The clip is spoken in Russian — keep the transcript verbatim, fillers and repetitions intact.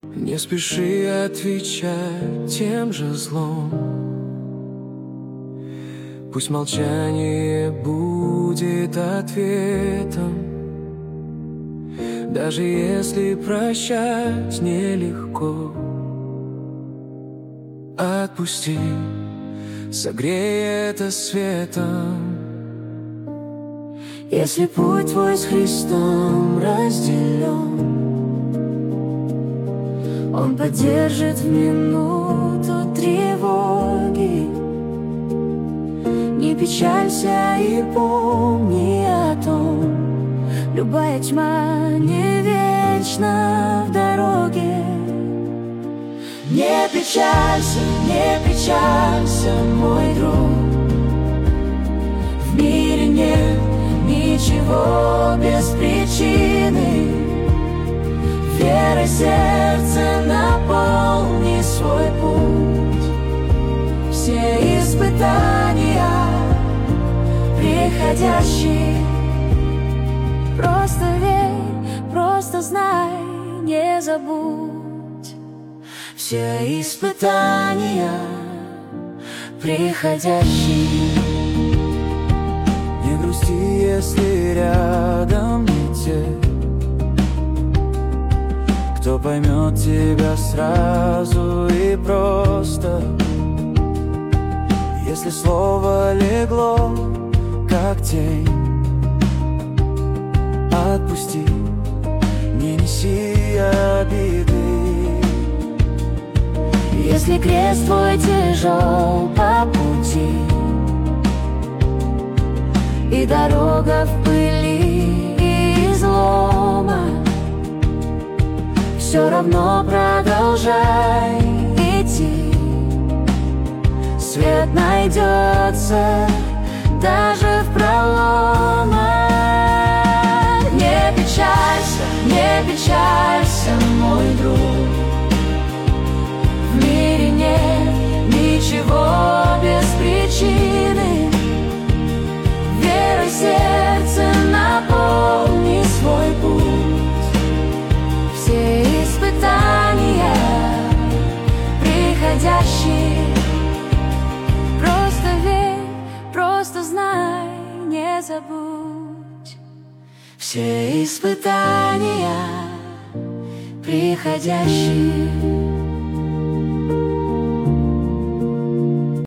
Не спеши отвечать тем же злом. Пусть молчание будет ответом, даже если прощать нелегко. Отпусти, согрей это светом. Если путь твой с Христом разделен, Он поддержит в минуту тревоги. Не печалься и помни о том, любая тьма не вечна в дороге. Не печалься, не печалься, мой друг. В мире нет ничего без причины. Верой сердце наполни свой путь. Все испытания приходящие, просто верь, просто знай, не забудь. Все испытания приходящие. Не грусти, если рядом не те, кто поймет тебя сразу и просто. Если слово легло, как тень, отпусти, не неси обиды. Если крест твой тяжел по пути, и дорога в пыли и излома, все равно продолжай идти. Свет найдется даже в проломах. Не печалься, не печалься, мой друг. В мире нет ничего без причины. Верой сердце наполни свой путь. Все испытания приходящие, просто верь, просто знай, не забудь. Все испытания приходящие.